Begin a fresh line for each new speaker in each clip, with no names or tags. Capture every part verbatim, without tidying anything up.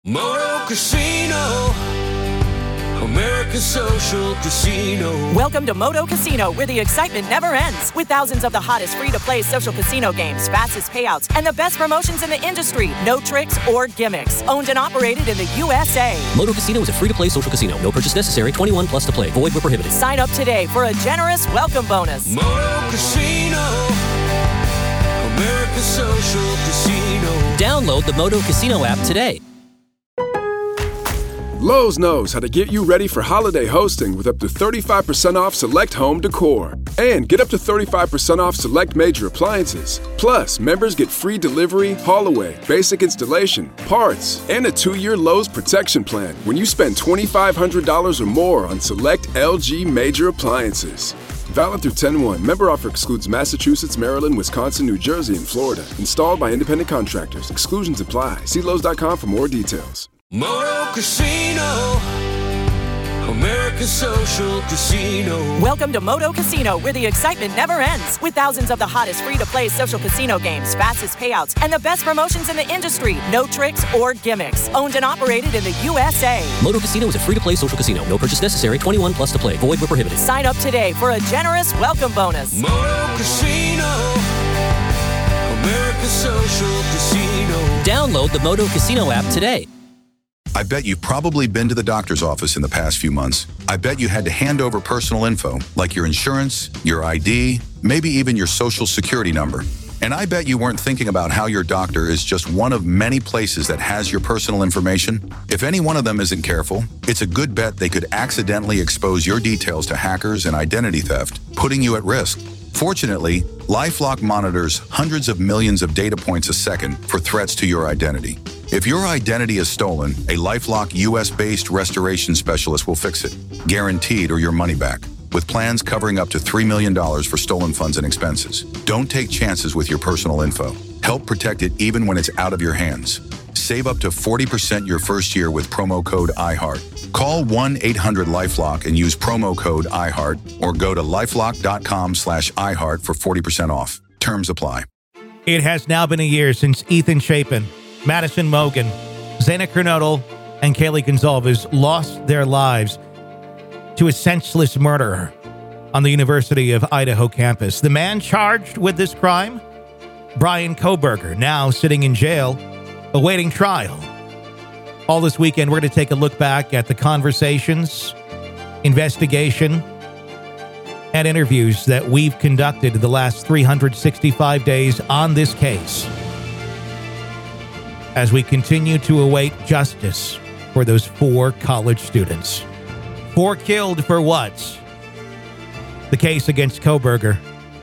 Moto Casino, American Social Casino.
Welcome to Moto Casino, where the excitement never ends. With thousands of the hottest free-to-play social casino games, fastest payouts, and the best promotions in the industry. No tricks or gimmicks. Owned and operated in the U S A.
Moto Casino is a free-to-play social casino. No purchase necessary. twenty-one plus to play. Void where prohibited.
Sign up today for a generous welcome bonus.
Moto Casino, American Social Casino.
Download the Moto Casino app today.
Lowe's knows how to get you ready for holiday hosting with up to thirty-five percent off select home decor. And get up to thirty-five percent off select major appliances. Plus, members get free delivery, haul-away, basic installation, parts, and a two-year Lowe's protection plan when you spend twenty-five hundred dollars or more on select L G major appliances. Valid through ten one. Member offer excludes Massachusetts, Maryland, Wisconsin, New Jersey, and Florida. Installed by independent contractors. Exclusions apply. See Lowe's dot com for more details.
Moto Casino, American Social Casino.
Welcome to Moto Casino, where the excitement never ends. With thousands of the hottest free-to-play social casino games, fastest payouts, and the best promotions in the industry. No tricks or gimmicks. Owned and operated in the U S A.
Moto Casino is a free-to-play social casino. No purchase necessary. twenty-one plus to play. Void where prohibited.
Sign up today for a generous welcome bonus.
Moto Casino, American Social Casino.
Download the Moto Casino app today.
I bet you've probably been to the doctor's office in the past few months. I bet you had to hand over personal info, like your insurance, your I D, maybe even your social security number. And I bet you weren't thinking about how your doctor is just one of many places that has your personal information. If any one of them isn't careful, it's a good bet they could accidentally expose your details to hackers and identity theft, putting you at risk. Fortunately, LifeLock monitors hundreds of millions of data points a second for threats to your identity. If your identity is stolen, a LifeLock U S-based restoration specialist will fix it, guaranteed or your money back, with plans covering up to three million dollars for stolen funds and expenses. Don't take chances with your personal info. Help protect it even when it's out of your hands. Save up to forty percent your first year with promo code iHeart. Call one eight hundred LifeLock and use promo code iHeart, or go to lifelock.com slash iHeart for forty percent off. Terms apply.
It has now been a year since Ethan Chapin, Madison Mogen, Xana Kernodle, and Kaylee Goncalves lost their lives to a senseless murderer on the University of Idaho campus. The man charged with this crime, Bryan Kohberger, now sitting in jail, awaiting trial. All this weekend, we're going to take a look back at the conversations, investigation, and interviews that we've conducted the last three hundred sixty-five days on this case, as we continue to await justice for those four college students. Four killed for what? The case against Kohberger.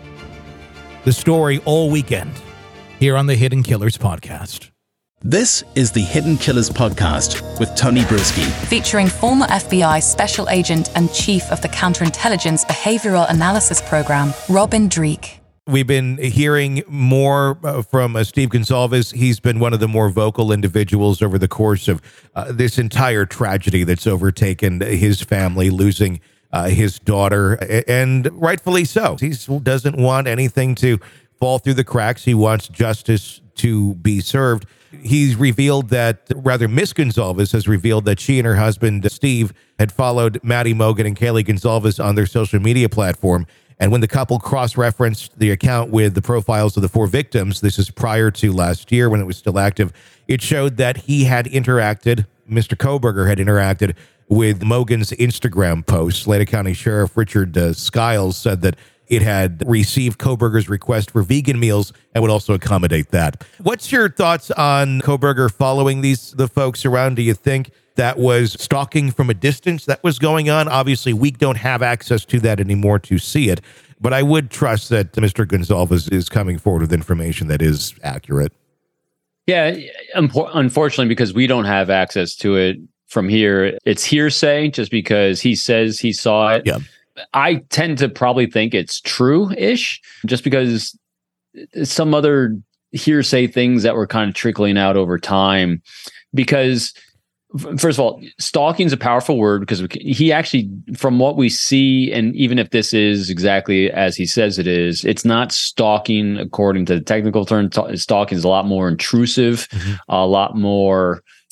The story all weekend here on the Hidden Killers podcast.
This is the Hidden Killers podcast with Tony Brueski,
featuring former F B I Special Agent and Chief of the Counterintelligence Behavioral Analysis Program, Robin Dreeke.
We've been hearing more uh, from uh, Steve Goncalves. He's been one of the more vocal individuals over the course of uh, this entire tragedy that's overtaken his family, losing uh, his daughter, and rightfully so. He doesn't want anything to fall through the cracks. He wants justice to be served. He's revealed that, rather, Miss Goncalves has revealed that she and her husband, Steve, had followed Maddie Mogen and Kaylee Goncalves on their social media platform. And when the couple cross-referenced the account with the profiles of the four victims, this is prior to last year when it was still active, it showed that he had interacted, Mister Kohberger had interacted with Mogen's Instagram posts. Lake County Sheriff Richard uh, Skiles said that it had received Kohberger's request for vegan meals and would also accommodate that. What's your thoughts on Kohberger following these the folks around? Do you think that was stalking from a distance that was going on? Obviously, we don't have access to that anymore to see it, but I would trust that Mister Goncalves is coming forward with information that is accurate.
Yeah, unfortunately, because we don't have access to it from here, it's hearsay just because he says he saw it.
Yeah.
I tend to probably think it's true-ish, just because some other hearsay things that were kind of trickling out over time. Because, first of all, stalking is a powerful word, because he actually, from what we see, and even if this is exactly as he says it is, it's not stalking according to the technical term. Stalking is a lot more intrusive, mm-hmm. a lot more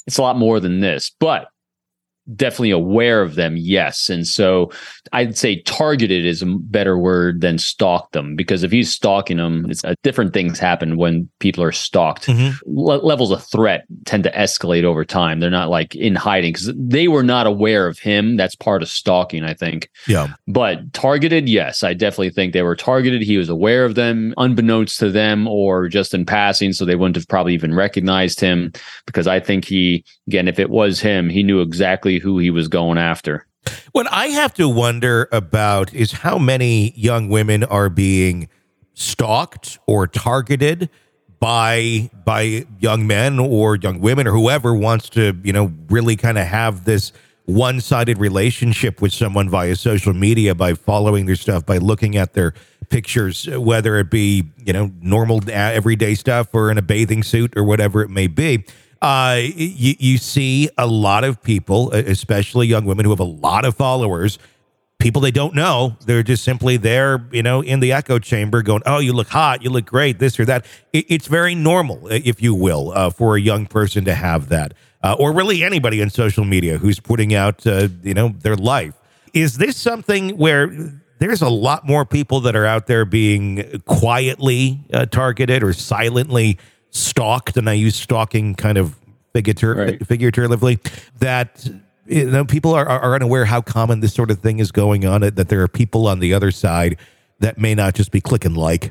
it's a lot more than this, but definitely aware of them, yes. And so I'd say targeted is a better word than stalked them, because if he's stalking them, it's uh, different things happen when people are stalked. Mm-hmm. Le- levels of threat tend to escalate over time. They're not like in hiding because they were not aware of him. That's part of stalking, I think.
Yeah.
But targeted, yes, I definitely think they were targeted. He was aware of them, unbeknownst to them, or just in passing, so they wouldn't have probably even recognized him, because I think he, again, if it was him, he knew exactly who he was going after.
What I have to wonder about is how many young women are being stalked or targeted by by young men or young women or whoever wants to, you know, really kind of have this one-sided relationship with someone via social media, by following their stuff, by looking at their pictures, whether it be, you know, normal everyday stuff or in a bathing suit or whatever it may be. Uh, you, you see a lot of people, especially young women who have a lot of followers, people they don't know. They're just simply there, you know, in the echo chamber going, oh, you look hot, you look great, this or that. It, it's very normal, if you will, uh, for a young person to have that. Uh, or really anybody on social media who's putting out, uh, you know, their life. Is this something where there's a lot more people that are out there being quietly uh, targeted or silently stalked, and I use stalking kind of figurative, right. figuratively, that, you know, people are, are unaware how common this sort of thing is going on, that there are people on the other side that may not just be clicking like?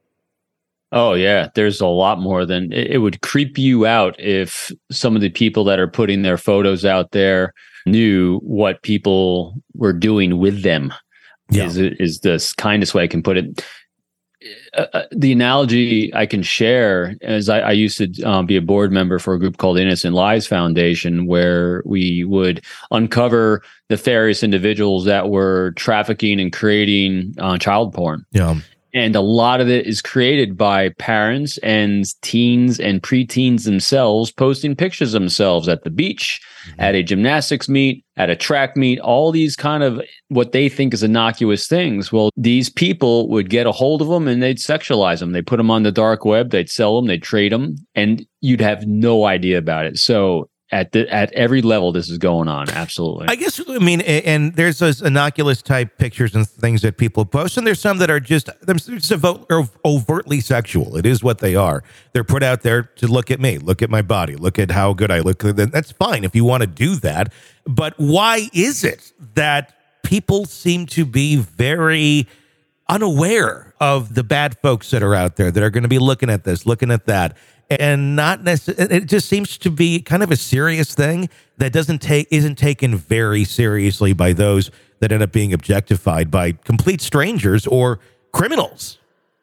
Oh, yeah. There's a lot more than it, it would creep you out if some of the people that are putting their photos out there knew what people were doing with them. Yeah. Is, is the kindest way I can put it. Uh, the analogy I can share is I, I used to um, be a board member for a group called Innocent Lives Foundation, where we would uncover nefarious individuals that were trafficking and creating uh, child porn.
Yeah.
And a lot of it is created by parents and teens and preteens themselves posting pictures of themselves at the beach, mm-hmm. at a gymnastics meet, at a track meet, all these kind of what they think is innocuous things. Well, these people would get a hold of them and they'd sexualize them. They'd put them on the dark web, they'd sell them, they'd trade them, and you'd have no idea about it. So At the at every level, this is going on. Absolutely.
I guess, I mean, and there's those innocuous type pictures and things that people post, and there's some that are just, they're just overtly sexual. It is what they are. They're put out there to look at me, look at my body, look at how good I look. That's fine if you want to do that. But why is it that people seem to be very unaware of the bad folks that are out there that are going to be looking at this, looking at that? And not necessarily, it just seems to be kind of a serious thing that doesn't take, isn't taken very seriously by those that end up being objectified by complete strangers or criminals.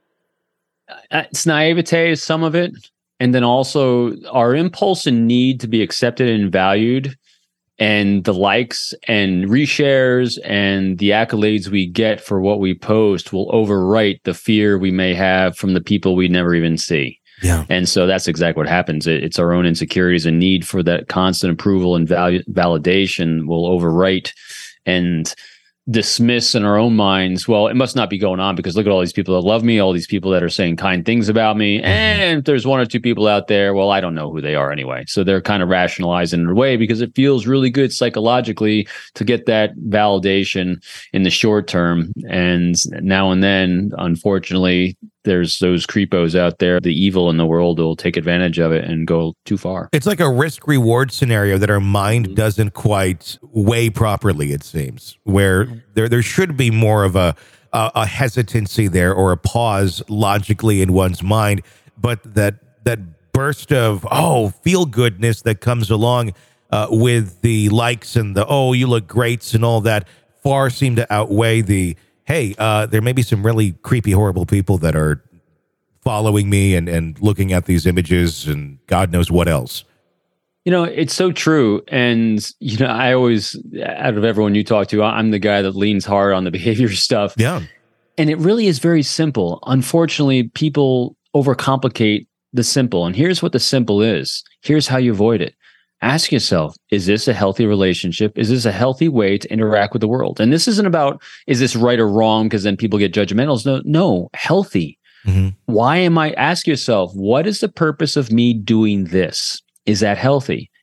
It's naivete is some of it. And then also our impulse and need to be accepted and valued, and the likes and reshares and the accolades we get for what we post will overwrite the fear we may have from the people we never even see.
Yeah.
And so that's exactly what happens. It, it's our own insecurities and need for that constant approval and value, validation will overwrite and dismiss in our own minds, well, it must not be going on because look at all these people that love me, all these people that are saying kind things about me. And if there's one or two people out there, well, I don't know who they are anyway. So they're kind of rationalizing in a way because it feels really good psychologically to get that validation in the short term. And now and then, unfortunately, there's those creepos out there, the evil in the world will take advantage of it and go too far.
It's like a risk-reward scenario that our mind doesn't quite weigh properly, it seems, where there there should be more of a, a, a hesitancy there or a pause logically in one's mind, but that that burst of, oh, feel-goodness that comes along uh, with the likes and the, oh, you look great and all that far seem to outweigh the, hey, uh, there may be some really creepy, horrible people that are following me and, and looking at these images and God knows what else.
You know, it's so true. And, you know, I always, out of everyone you talk to, I'm the guy that leans hard on the behavior stuff.
Yeah.
And it really is very simple. Unfortunately, people overcomplicate the simple. And here's what the simple is. Here's how you avoid it. Ask yourself, is this a healthy relationship? Is this a healthy way to interact with the world? And this isn't about, is this right or wrong? Because then people get judgmental. No, no, healthy. Mm-hmm. Why am I, ask yourself, what is the purpose of me doing this? Is that healthy?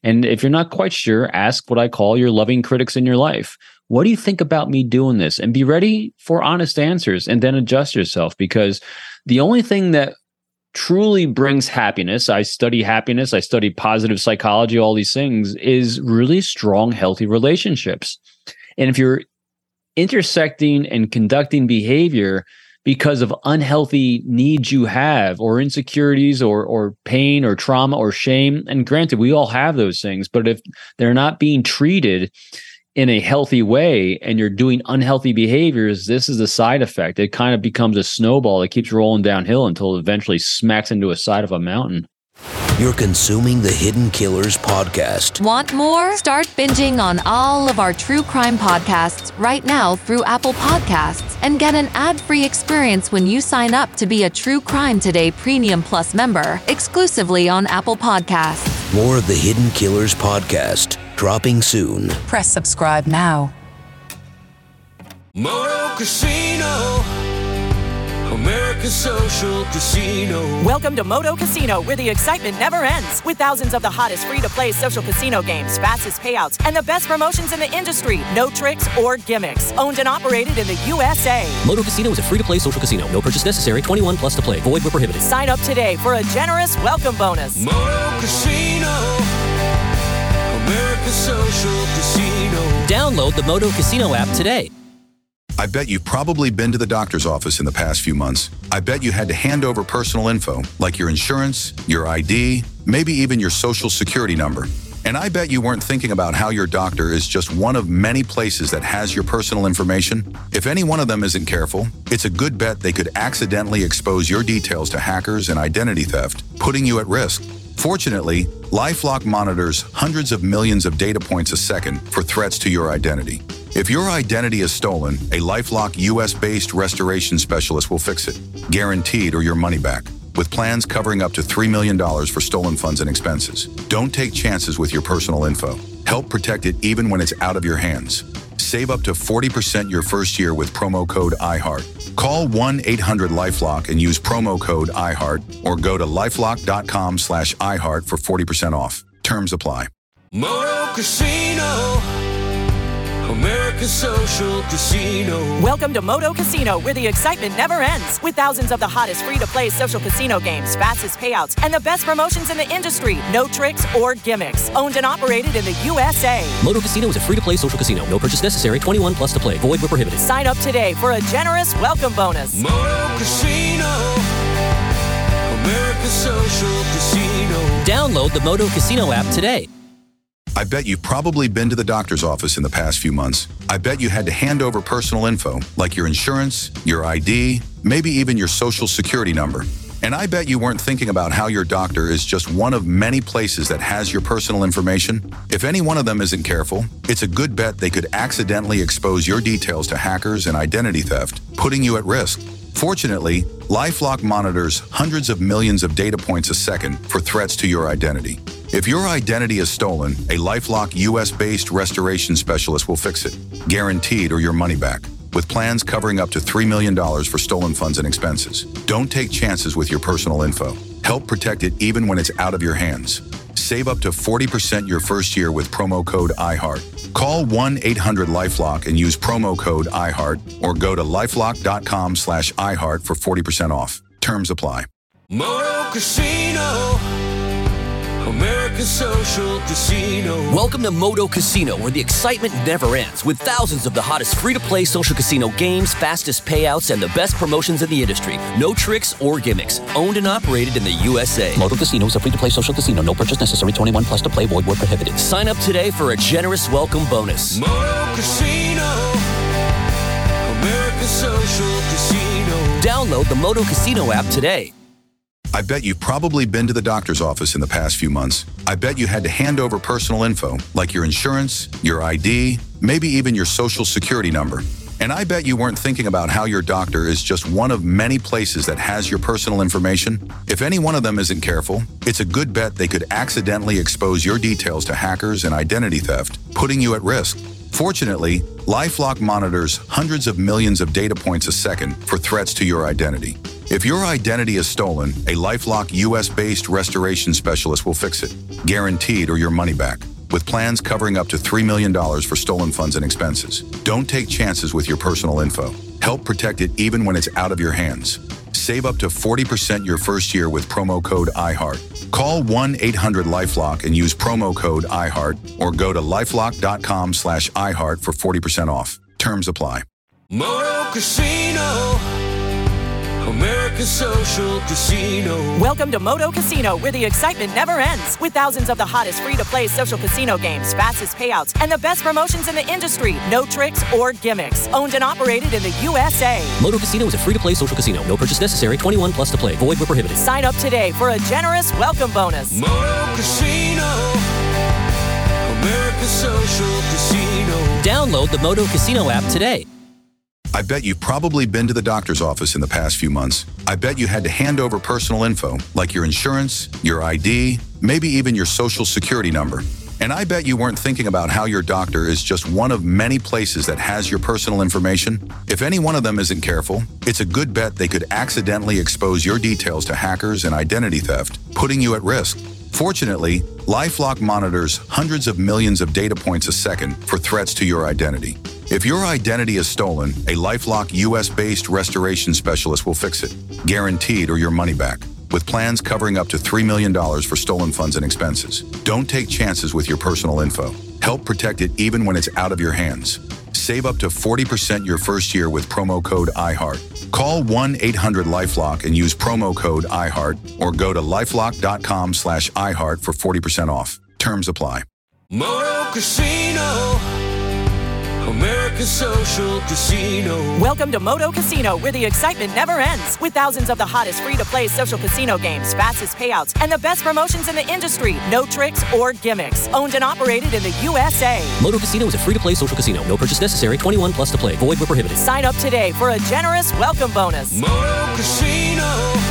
And if you're not quite sure, ask what I call your loving critics in your life. What do you think about me doing this? And be ready for honest answers, and then adjust yourself, because the only thing that truly brings happiness, I study happiness, I study positive psychology, all these things, is really strong, healthy relationships. And if you're intersecting and conducting behavior because of unhealthy needs you have, or insecurities, or or pain, or trauma, or shame, and granted, we all have those things, but if they're not being treated in a healthy way and you're doing unhealthy behaviors, this is the side effect. It kind of becomes a snowball that keeps rolling downhill until it eventually smacks into a side of a mountain.
You're consuming the Hidden Killers podcast.
Want more? Start binging on all of our true crime podcasts right now through Apple Podcasts, and get an ad-free experience when you sign up to be a True Crime Today Premium Plus member, exclusively on Apple Podcasts.
More of the Hidden Killers podcast, dropping soon.
Press subscribe now.
Moto Casino, America's social casino.
Welcome to Moto Casino, where the excitement never ends. With thousands of the hottest free-to-play social casino games, fastest payouts, and the best promotions in the industry. No tricks or gimmicks. Owned and operated in the U S A.
Moto Casino is a free-to-play social casino. No purchase necessary. twenty-one plus to play. Void where prohibited.
Sign up today for a generous welcome bonus.
Moto Casino, America's social casino.
Download the Moto Casino app today.
I bet you've probably been to the doctor's office in the past few months. I bet you had to hand over personal info, like your insurance, your I D, maybe even your social security number. And I bet you weren't thinking about how your doctor is just one of many places that has your personal information. If any one of them isn't careful, it's a good bet they could accidentally expose your details to hackers and identity theft, putting you at risk. Fortunately, LifeLock monitors hundreds of millions of data points a second for threats to your identity. If your identity is stolen, a LifeLock U S-based restoration specialist will fix it, guaranteed, or your money back, with plans covering up to three million dollars for stolen funds and expenses. Don't take chances with your personal info. Help protect it even when it's out of your hands. Save up to forty percent your first year with promo code iHeart. Call one eight hundred LifeLock and use promo code iHeart, or go to lifelock.com slash iHeart for forty percent off. Terms apply.
Moto Casino, America's social casino.
Welcome to Moto Casino, where the excitement never ends. With thousands of the hottest free-to-play social casino games, fastest payouts, and the best promotions in the industry. No tricks or gimmicks. Owned and operated in the U S A.
Moto Casino is a free-to-play social casino. No purchase necessary. twenty-one plus to play. Void where prohibited.
Sign up today for a generous welcome bonus.
Moto Casino, America's social casino.
Download the Moto Casino app today.
I bet you've probably been to the doctor's office in the past few months. I bet you had to hand over personal info, like your insurance, your I D, maybe even your social security number. And I bet you weren't thinking about how your doctor is just one of many places that has your personal information. If any one of them isn't careful, it's a good bet they could accidentally expose your details to hackers and identity theft, putting you at risk. Fortunately, LifeLock monitors hundreds of millions of data points a second for threats to your identity. If your identity is stolen, a LifeLock U S-based restoration specialist will fix it, guaranteed, or your money back, with plans covering up to three million dollars for stolen funds and expenses. Don't take chances with your personal info. Help protect it even when it's out of your hands. Save up to forty percent your first year with promo code iHeart. Call one eight hundred LifeLock and use promo code iHeart, or go to lifelock.com slash iHeart for forty percent off. Terms apply.
Moto Casino, America's social casino.
Welcome to Moto Casino, where the excitement never ends. With thousands of the hottest free-to-play social casino games, fastest payouts, and the best promotions in the industry. No tricks or gimmicks. Owned and operated in the U S A.
Moto Casino is a free-to-play social casino. No purchase necessary. twenty-one plus to play. Void where prohibited.
Sign up today for a generous welcome bonus.
Moto Casino, America's social casino.
Download the Moto Casino app today.
I bet you've probably been to the doctor's office in the past few months. I bet you had to hand over personal info, like your insurance, your I D, maybe even your social security number. And I bet you weren't thinking about how your doctor is just one of many places that has your personal information. If any one of them isn't careful, it's a good bet they could accidentally expose your details to hackers and identity theft, putting you at risk. Fortunately, LifeLock monitors hundreds of millions of data points a second for threats to your identity. If your identity is stolen, a LifeLock U S-based restoration specialist will fix it, guaranteed or your money back, with plans covering up to three million dollars for stolen funds and expenses. Don't take chances with your personal info. Help protect it even when it's out of your hands. Save up to forty percent your first year with promo code iHeart. Call one eight hundred LifeLock and use promo code iHeart, or go to lifelock.com slash iHeart for forty percent off. Terms apply.
Moto Casino, America's social casino.
Welcome to Moto Casino, where the excitement never ends. With thousands of the hottest free-to-play social casino games, fastest payouts, and the best promotions in the industry. No tricks or gimmicks. Owned and operated in the U S A.
Moto Casino is a free-to-play social casino. No purchase necessary. twenty-one plus to play. Void where prohibited.
Sign up today for a generous welcome bonus.
Moto Casino, America's social casino.
Download the Moto Casino app today.
I bet you've probably been to the doctor's office in the past few months. I bet you had to hand over personal info, like your insurance, your I D, maybe even your social security number. And I bet you weren't thinking about how your doctor is just one of many places that has your personal information. If any one of them isn't careful, it's a good bet they could accidentally expose your details to hackers and identity theft, putting you at risk. Fortunately, LifeLock monitors hundreds of millions of data points a second for threats to your identity. If your identity is stolen, a LifeLock U S-based restoration specialist will fix it, guaranteed or your money back, with plans covering up to three million dollars for stolen funds and expenses. Don't take chances with your personal info. Help protect it even when it's out of your hands. Save up to forty percent your first year with promo code iHeart. Call one eight hundred LifeLock and use promo code iHeart, or go to lifelock.com slash iHeart for forty percent off. Terms apply.
Moto Casino, America's social casino.
Welcome to Moto Casino, where the excitement never ends. With thousands of the hottest free-to-play social casino games, fastest payouts, and the best promotions in the industry. No tricks or gimmicks. Owned and operated in the U S A.
Moto Casino is a free-to-play social casino. No purchase necessary. twenty-one plus to play. Void where prohibited.
Sign up today for a generous welcome bonus.
Moto Casino,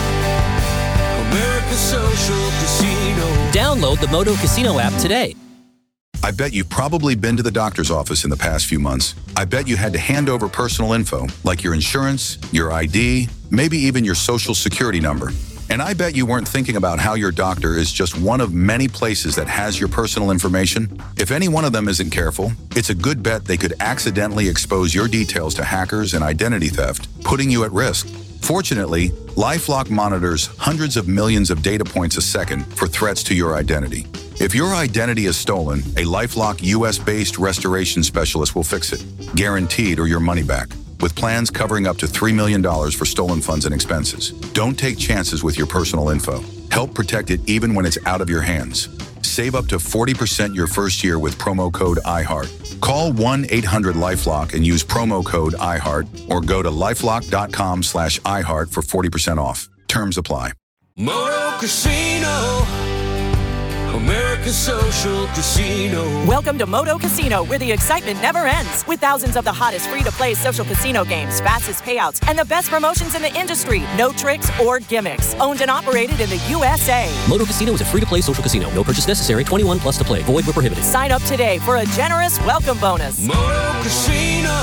America's social casino.
Download the Moto Casino app today.
I bet you've probably been to the doctor's office in the past few months. I bet you had to hand over personal info, like your insurance, your I D, maybe even your social security number. And I bet you weren't thinking about how your doctor is just one of many places that has your personal information. If any one of them isn't careful, it's a good bet they could accidentally expose your details to hackers and identity theft, putting you at risk. Fortunately, LifeLock monitors hundreds of millions of data points a second for threats to your identity. If your identity is stolen, a LifeLock U S-based restoration specialist will fix it, guaranteed or your money back, with plans covering up to three million dollars for stolen funds and expenses. Don't take chances with your personal info. Help protect it even when it's out of your hands. Save up to forty percent your first year with promo code iHeart. Call one eight hundred LifeLock and use promo code iHeart, or go to lifelock.com slash iHeart for forty percent off. Terms apply.
Moto Casino, America's social casino.
Welcome to Moto Casino, where the excitement never ends. With thousands of the hottest free-to-play social casino games, fastest payouts, and the best promotions in the industry. No tricks or gimmicks. Owned and operated in the U S A.
Moto Casino is a free-to-play social casino. No purchase necessary. twenty-one plus to play. Void where prohibited.
Sign up today for a generous welcome bonus.
Moto Casino,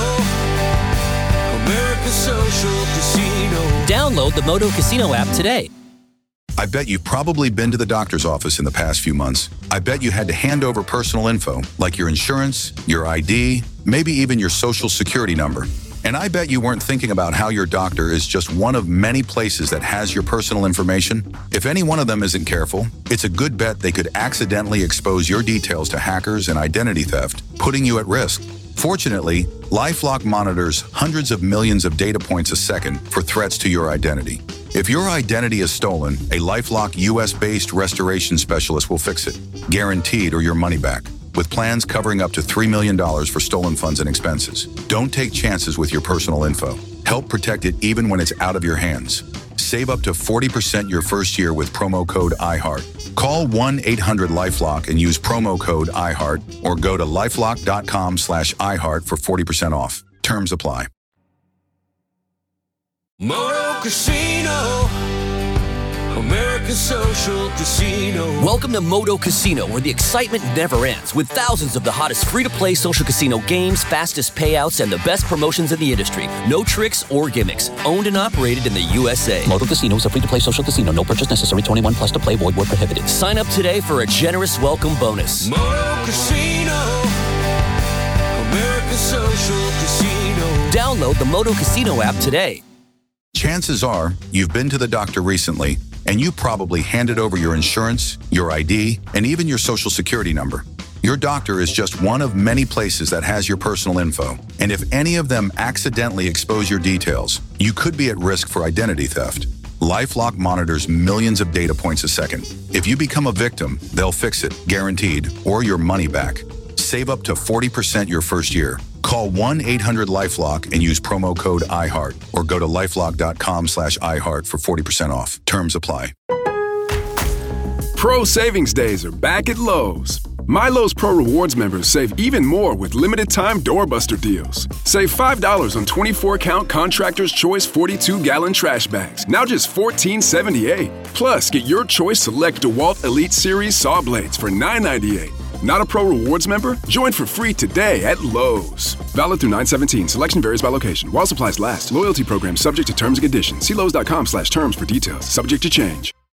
America's social casino.
Download the Moto Casino app today.
I bet you've probably been to the doctor's office in the past few months. I bet you had to hand over personal info, like your insurance, your I D, maybe even your social security number. And I bet you weren't thinking about how your doctor is just one of many places that has your personal information. If any one of them isn't careful, it's a good bet they could accidentally expose your details to hackers and identity theft, putting you at risk. Fortunately, LifeLock monitors hundreds of millions of data points a second for threats to your identity. If your identity is stolen, a LifeLock U S-based restoration specialist will fix it, guaranteed or your money back, with plans covering up to three million dollars for stolen funds and expenses. Don't take chances with your personal info. Help protect it even when it's out of your hands. Save up to forty percent your first year with promo code iHeart. Call one eight hundred LifeLock and use promo code iHeart, or go to lifelock.com slash iHeart for forty percent off. Terms apply.
Moto Casino, America's American Social Casino.
Welcome to Moto Casino, where the excitement never ends, with thousands of the hottest free-to-play social casino games, fastest payouts, and the best promotions in the industry. No tricks or gimmicks. Owned and operated in the U S A.
Moto Casino is a free-to-play social casino. No purchase necessary. twenty-one plus to play. Void where prohibited.
Sign up today for a generous welcome bonus.
Moto Casino. American Social Casino.
Download the Moto Casino app today.
Chances are you've been to the doctor recently, and you probably handed over your insurance, your I D, and even your social security number. Your doctor is just one of many places that has your personal info. And if any of them accidentally expose your details, you could be at risk for identity theft. LifeLock monitors millions of data points a second. If you become a victim, they'll fix it, guaranteed, or your money back. Save up to forty percent your first year. Call one eight hundred LifeLock and use promo code iHeart, or go to lifelock.com slash iHeart for forty percent off. Terms apply.
Pro Savings Days are back at Lowe's. My Lowe's Pro Rewards members save even more with limited-time doorbuster deals. Save five dollars on twenty-four count Contractor's Choice forty-two gallon trash bags, now just fourteen seventy-eight. Plus, get your choice select DeWalt Elite Series saw blades for nine ninety-eight. Not a Pro Rewards member? Join for free today at Lowe's. Valid through nine seventeen. Selection varies by location. While supplies last. Loyalty program subject to terms and conditions. See Lowe's.com slash terms for details. Subject to change.